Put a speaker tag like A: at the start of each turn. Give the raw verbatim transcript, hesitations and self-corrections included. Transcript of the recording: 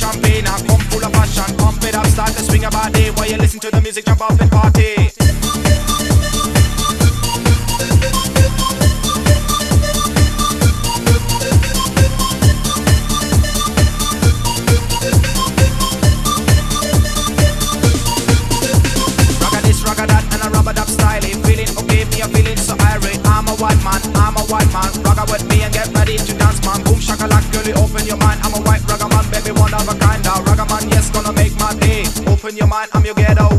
A: champagne and come full of passion. Pump it up, start to swing your body while you listen to the music, jump up and party. White man, ragga with me and get ready to dance, man. Boom shakalaka, girl, you open your mind. I'm a white ragga man, baby, one of a kind. Now ragga man, yes, gonna make my day. Open your mind, I'm your ghetto